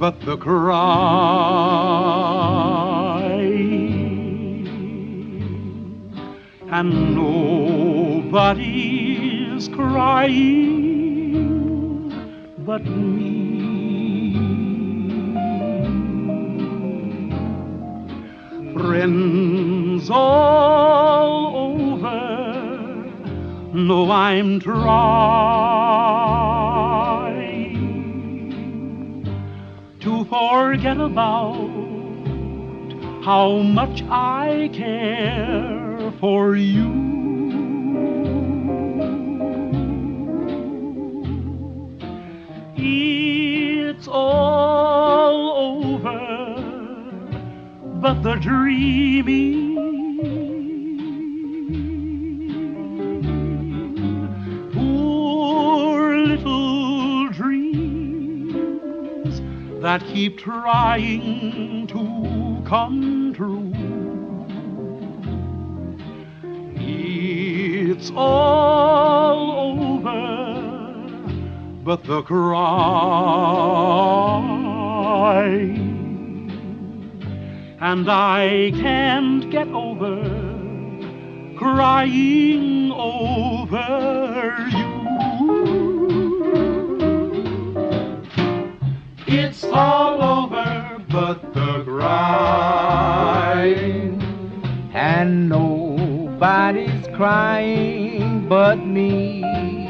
but the crying, and nobody's crying but me. Friends all over know I'm trying to forget about how much I care for you. It's all over, but the dreaming, poor little dreams that keep trying to come true. It's all over, but the crying, and I can't get over crying over you. It's all over, but the crying, and nobody's crying but me.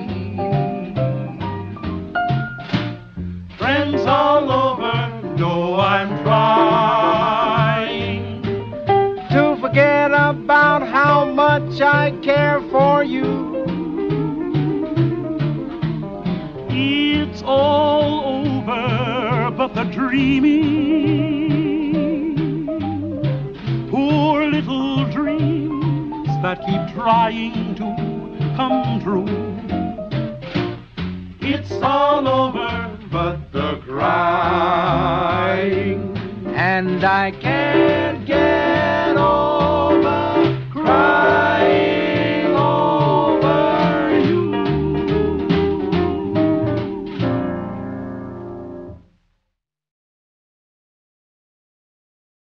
Friends all over know I'm trying to forget about how much I care for you. It's all over, but the dreaming, poor little dreams that keep trying to come true. It's all over, but the crying, and I can't get